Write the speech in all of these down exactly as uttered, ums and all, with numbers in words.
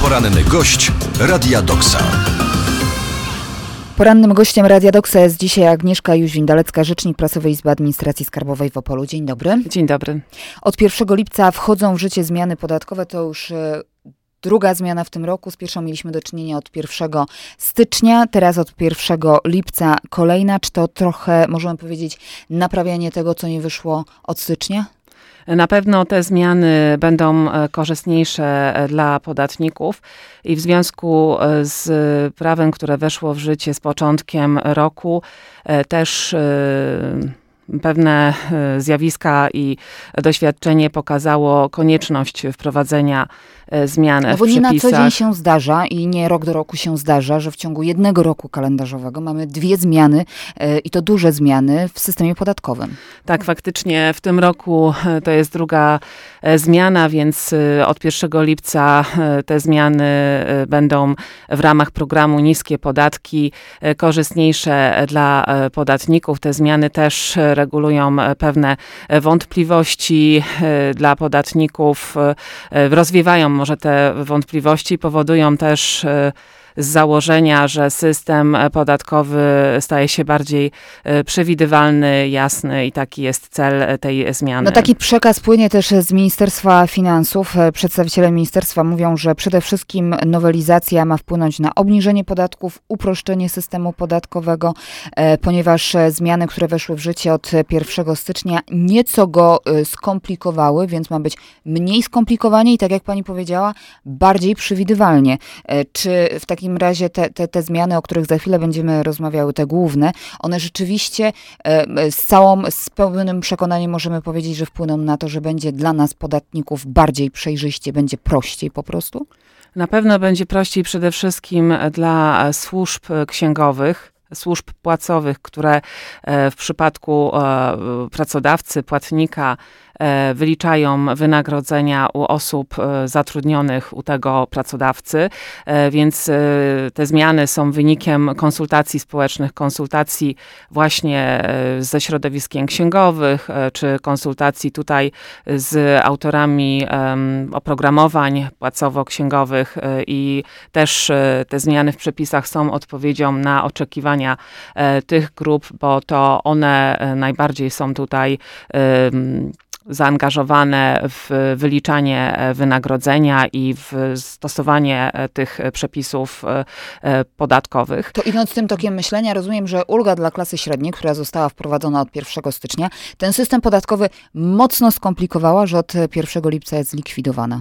Poranny gość Radia Doksa. Porannym gościem Radia Doksa jest dzisiaj Agnieszka Jóźwin-Dalecka, rzecznik prasowej Izby Administracji Skarbowej w Opolu. Dzień dobry. Dzień dobry. Od pierwszego lipca wchodzą w życie zmiany podatkowe. To już druga zmiana w tym roku. Z pierwszą mieliśmy do czynienia od pierwszego stycznia, teraz od pierwszego lipca kolejna. Czy to trochę, możemy powiedzieć, naprawianie tego, co nie wyszło od stycznia? Na pewno te zmiany będą korzystniejsze dla podatników i w związku z prawem, które weszło w życie z początkiem roku, też pewne zjawiska i doświadczenie pokazało konieczność wprowadzenia zmian no w bo nie przepisach. na co dzień się zdarza i nie rok do roku się zdarza, że w ciągu jednego roku kalendarzowego mamy dwie zmiany e, i to duże zmiany w systemie podatkowym. Tak, faktycznie w tym roku to jest druga zmiana, więc od pierwszego lipca te zmiany będą w ramach programu Niskie Podatki korzystniejsze dla podatników. Te zmiany też regulują pewne wątpliwości dla podatników, rozwiewają może te wątpliwości, powodują też z założenia, że system podatkowy staje się bardziej przewidywalny, jasny i taki jest cel tej zmiany. No taki przekaz płynie też z Ministerstwa Finansów. Przedstawiciele ministerstwa mówią, że przede wszystkim nowelizacja ma wpłynąć na obniżenie podatków, uproszczenie systemu podatkowego, ponieważ zmiany, które weszły w życie od pierwszego stycznia, nieco go skomplikowały, więc ma być mniej skomplikowanie i tak jak pani powiedziała, bardziej przewidywalnie. Czy w takim W takim razie te, te, te zmiany, o których za chwilę będziemy rozmawiały, te główne, one rzeczywiście e, z całą, z pełnym przekonaniem możemy powiedzieć, że wpłyną na to, że będzie dla nas podatników bardziej przejrzyście, będzie prościej po prostu? Na pewno będzie prościej przede wszystkim dla służb księgowych, służb płacowych, które w przypadku pracodawcy, płatnika wyliczają wynagrodzenia u osób zatrudnionych u tego pracodawcy, więc te zmiany są wynikiem konsultacji społecznych, konsultacji właśnie ze środowiskiem księgowych, czy konsultacji tutaj z autorami oprogramowań płacowo-księgowych i też te zmiany w przepisach są odpowiedzią na oczekiwania tych grup, bo to one najbardziej są tutaj zaangażowane w wyliczanie wynagrodzenia i w stosowanie tych przepisów podatkowych. To idąc tym tokiem myślenia, rozumiem, że ulga dla klasy średniej, która została wprowadzona od pierwszego stycznia, ten system podatkowy mocno skomplikowała, że od pierwszego lipca jest zlikwidowana.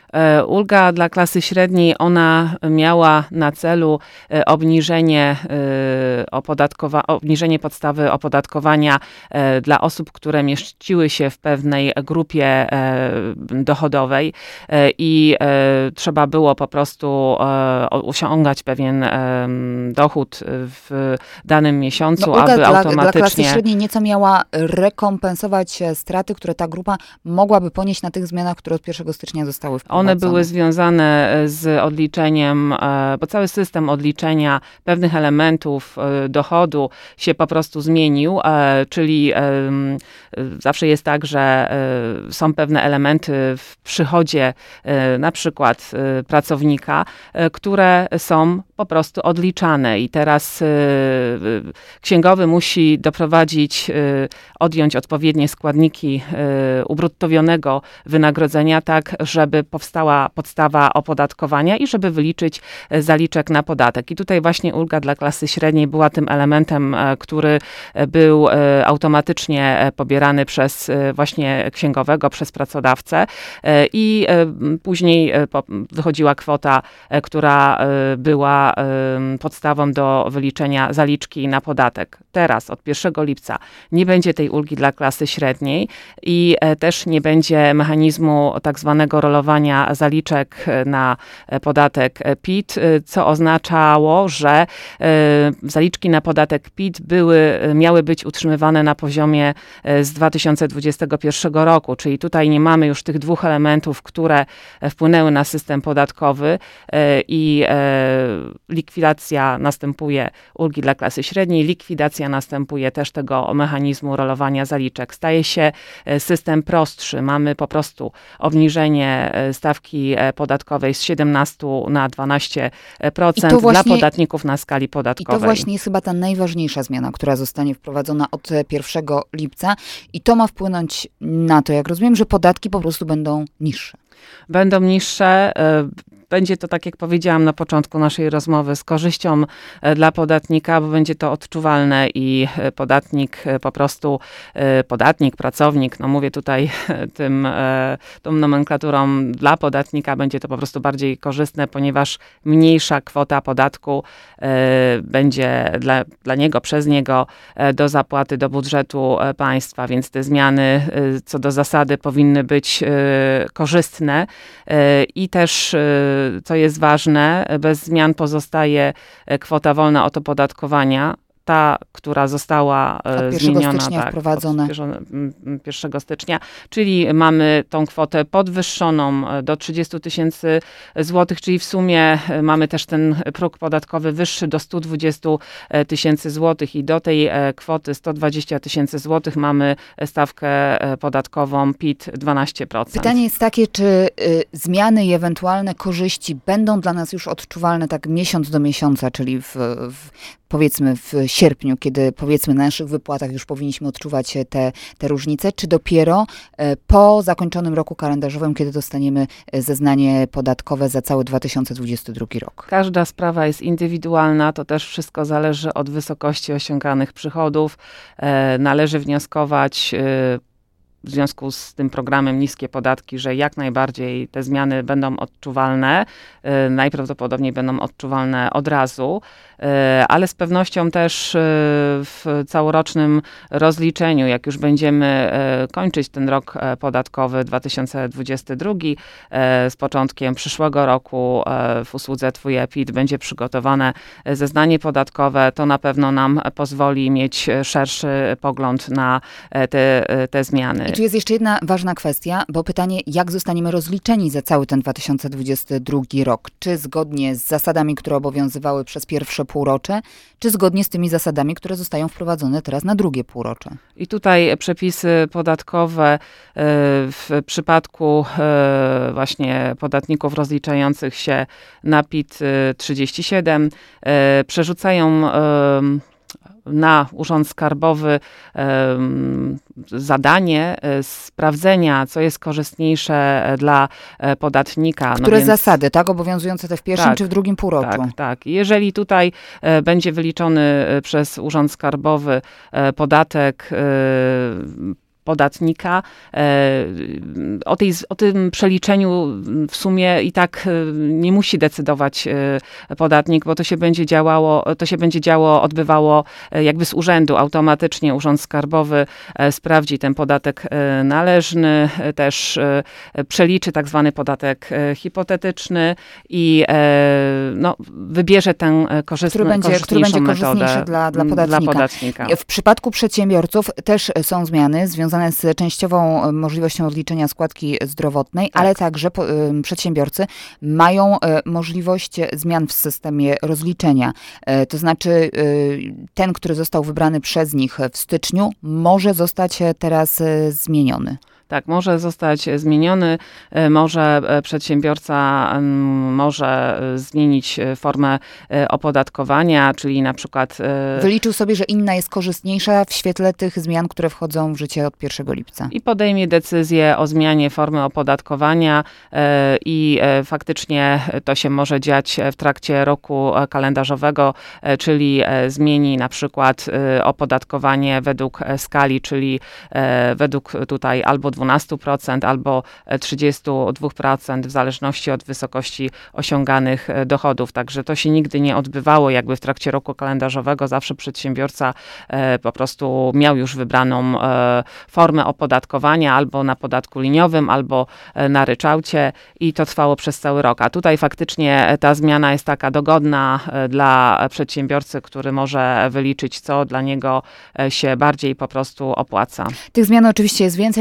Ulga dla klasy średniej, ona miała na celu obniżenie, opodatkowa- obniżenie podstawy opodatkowania dla osób, które mieściły się w pewnej grupie dochodowej i trzeba było po prostu osiągać pewien dochód w danym miesiącu, no, ulga aby dla, automatycznie... dla klasy średniej nieco miała rekompensować straty, które ta grupa mogłaby ponieść na tych zmianach, które od pierwszego stycznia zostały wprowadzone. One były związane z odliczeniem, bo cały system odliczenia pewnych elementów dochodu się po prostu zmienił, czyli zawsze jest tak, że są pewne elementy w przychodzie na przykład pracownika, które są po prostu odliczane i teraz księgowy musi doprowadzić, odjąć odpowiednie składniki ubruttowionego wynagrodzenia tak, żeby powstała podstawa opodatkowania i żeby wyliczyć zaliczek na podatek. I tutaj właśnie ulga dla klasy średniej była tym elementem, który był automatycznie pobierany przez właśnie księgowego, przez pracodawcę i później wychodziła kwota, która była podstawą do wyliczenia zaliczki na podatek. Teraz od pierwszego lipca nie będzie tej ulgi dla klasy średniej i też nie będzie mechanizmu tak zwanego rolowania zaliczek na podatek P I T, co oznaczało, że zaliczki na podatek P I T były, miały być utrzymywane na poziomie z dwa tysiące dwudziestego pierwszego roku, czyli tutaj nie mamy już tych dwóch elementów, które wpłynęły na system podatkowy i likwidacja następuje ulgi dla klasy średniej, likwidacja następuje też tego mechanizmu rolowania zaliczek. Staje się system prostszy. Mamy po prostu obniżenie stawki podatkowej z siedemnaście na dwanaście procent właśnie, dla podatników na skali podatkowej. I to właśnie jest chyba ta najważniejsza zmiana, która zostanie wprowadzona od pierwszego lipca i to ma wpłynąć na to, jak rozumiem, że podatki po prostu będą niższe. Będą niższe. Będzie to, tak jak powiedziałam na początku naszej rozmowy, z korzyścią dla podatnika, bo będzie to odczuwalne i podatnik po prostu, podatnik, pracownik, no mówię tutaj tym, tą nomenklaturą dla podatnika, będzie to po prostu bardziej korzystne, ponieważ mniejsza kwota podatku będzie dla, dla niego, przez niego do zapłaty do budżetu państwa, więc te zmiany co do zasady powinny być korzystne i też co jest ważne, bez zmian pozostaje kwota wolna od opodatkowania. Ta, która została od zmieniona stycznia tak, wprowadzona. od pierwszego stycznia, czyli mamy tą kwotę podwyższoną do trzydzieści tysięcy złotych, czyli w sumie mamy też ten próg podatkowy wyższy do sto dwadzieścia tysięcy złotych i do tej kwoty sto dwadzieścia tysięcy złotych mamy stawkę podatkową P I T dwanaście procent. Pytanie jest takie, czy y, zmiany i ewentualne korzyści będą dla nas już odczuwalne tak miesiąc do miesiąca, czyli w, w powiedzmy w sierpniu, kiedy powiedzmy na naszych wypłatach już powinniśmy odczuwać te, te różnice, czy dopiero po zakończonym roku kalendarzowym, kiedy dostaniemy zeznanie podatkowe za cały dwa tysiące dwudziesty drugi rok? Każda sprawa jest indywidualna, to też wszystko zależy od wysokości osiąganych przychodów. Należy wnioskować w związku z tym programem Niskie Podatki, że jak najbardziej te zmiany będą odczuwalne, najprawdopodobniej będą odczuwalne od razu, ale z pewnością też w całorocznym rozliczeniu, jak już będziemy kończyć ten rok podatkowy dwa tysiące dwudziesty drugi, z początkiem przyszłego roku w usłudze Twój P I T będzie przygotowane zeznanie podatkowe, to na pewno nam pozwoli mieć szerszy pogląd na te, te zmiany. I tu jest jeszcze jedna ważna kwestia, bo pytanie, jak zostaniemy rozliczeni za cały ten dwa tysiące dwudziesty drugi rok? Czy zgodnie z zasadami, które obowiązywały przez pierwsze półrocze, czy zgodnie z tymi zasadami, które zostają wprowadzone teraz na drugie półrocze? I tutaj przepisy podatkowe w przypadku właśnie podatników rozliczających się na P I T trzydzieści siedem przerzucają na Urząd Skarbowy um, zadanie e, sprawdzenia, co jest korzystniejsze dla e, podatnika. Które no więc, zasady, tak? Obowiązujące te w pierwszym tak, czy w drugim półroczu? Tak, tak. Jeżeli tutaj e, będzie wyliczony e, przez Urząd Skarbowy e, podatek e, podatnika. O, tej, o tym przeliczeniu w sumie i tak nie musi decydować podatnik, bo to się będzie działało, to się będzie działo, odbywało jakby z urzędu. Automatycznie Urząd Skarbowy sprawdzi ten podatek należny, też przeliczy tak zwany podatek hipotetyczny i no, wybierze tę korzystną, który będzie, korzystniejszą który będzie metodę korzystniejszy dla, dla, podatnika. dla podatnika. W przypadku przedsiębiorców też są zmiany związane z częściową możliwością odliczenia składki zdrowotnej, tak. ale także po, y, przedsiębiorcy mają y, możliwość zmian w systemie rozliczenia. Y, to znaczy y, ten, który został wybrany przez nich w styczniu, może zostać teraz y, zmieniony. Tak, może zostać zmieniony, może przedsiębiorca może zmienić formę opodatkowania, czyli na przykład... Wyliczył sobie, że inna jest korzystniejsza w świetle tych zmian, które wchodzą w życie od pierwszego lipca. I podejmie decyzję o zmianie formy opodatkowania i faktycznie to się może dziać w trakcie roku kalendarzowego, czyli zmieni na przykład opodatkowanie według skali, czyli według tutaj albo dwanaście procent albo trzydzieści dwa procent w zależności od wysokości osiąganych dochodów. Także to się nigdy nie odbywało jakby w trakcie roku kalendarzowego. Zawsze przedsiębiorca e, po prostu miał już wybraną e, formę opodatkowania albo na podatku liniowym, albo e, na ryczałcie i to trwało przez cały rok. A tutaj faktycznie ta zmiana jest taka dogodna e, dla przedsiębiorcy, który może wyliczyć, co dla niego e, się bardziej po prostu opłaca. Tych zmian oczywiście jest więcej, nie sposób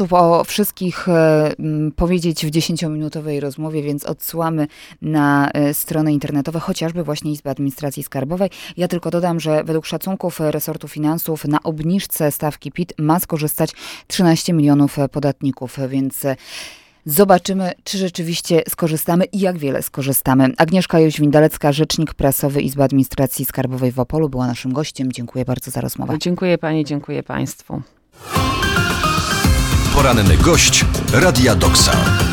sposób o wszystkich powiedzieć w dziesięciominutowej rozmowie, więc odsyłamy na strony internetowe, chociażby właśnie Izby Administracji Skarbowej. Ja tylko dodam, że według szacunków resortu finansów na obniżce stawki P I T ma skorzystać trzynaście milionów podatników, więc zobaczymy, czy rzeczywiście skorzystamy i jak wiele skorzystamy. Agnieszka Jóźwin-Dalecka, rzecznik prasowy Izby Administracji Skarbowej w Opolu, była naszym gościem. Dziękuję bardzo za rozmowę. Dziękuję pani, dziękuję państwu. Poranny gość Radia Doksa.